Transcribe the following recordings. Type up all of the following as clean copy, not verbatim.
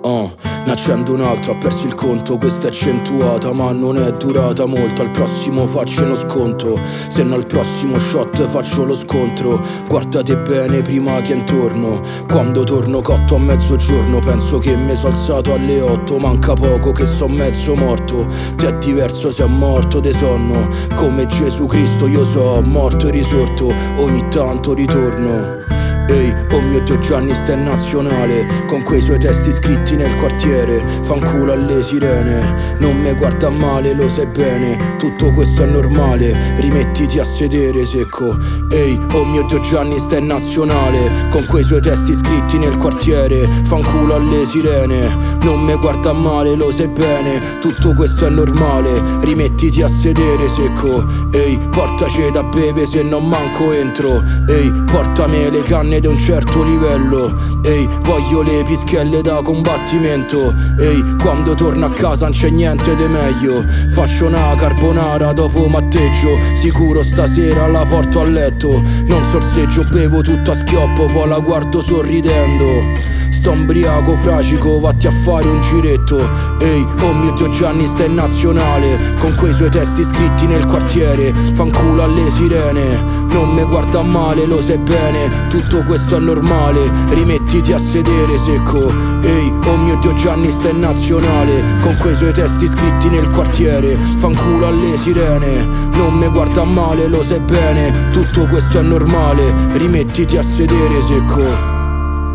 Ne accendo un altro, ha perso il conto. Questa è accentuata ma non è durata molto. Al prossimo faccio uno sconto, se no al prossimo shot faccio lo scontro. Guardate bene prima che intorno. Quando torno cotto a mezzogiorno penso che mi sono alzato alle 8. Manca poco che son mezzo morto. Te è diverso se è morto de sonno. Come Gesù Cristo io so morto e risorto. Ogni tanto ritorno. Ehi, oh mio Dio, Gianni sta in nazionale con quei suoi testi scritti nel quartiere. Fanculo alle sirene, non me guarda male, lo sai bene. Tutto questo è normale, rimettiti a sedere secco. Ehi, oh mio Dio, Gianni sta in nazionale con quei suoi testi scritti nel quartiere. Fanculo alle sirene, non me guarda male, lo sai bene. Tutto questo è normale, rimettiti a sedere secco. Ehi, portaci da bere se non manco entro. Ehi, portami le canne di un certo livello. Ehi, voglio le pischelle da combattimento. Ehi, quando torno a casa non c'è niente di meglio. Faccio una carbonara dopo matteggio. Sicuro stasera la porto a letto. Non sorseggio, bevo tutto a schioppo, poi la guardo sorridendo. Sto ubriaco, fracico, vatti a fare un giretto. Ehi, oh mio Dio, Gianni sta in nazionale con quei suoi testi scritti nel quartiere. Fanculo alle sirene, non me guarda male, lo sai bene. Tutto questo è normale, rimettiti a sedere secco. Ehi, oh mio Dio, Gianni sta in nazionale con quei suoi testi scritti nel quartiere. Fanculo alle sirene, non me guarda male, lo sai bene. Tutto questo è normale, rimettiti a sedere secco.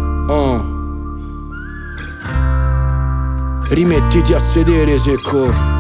Rimettiti a sedere secco.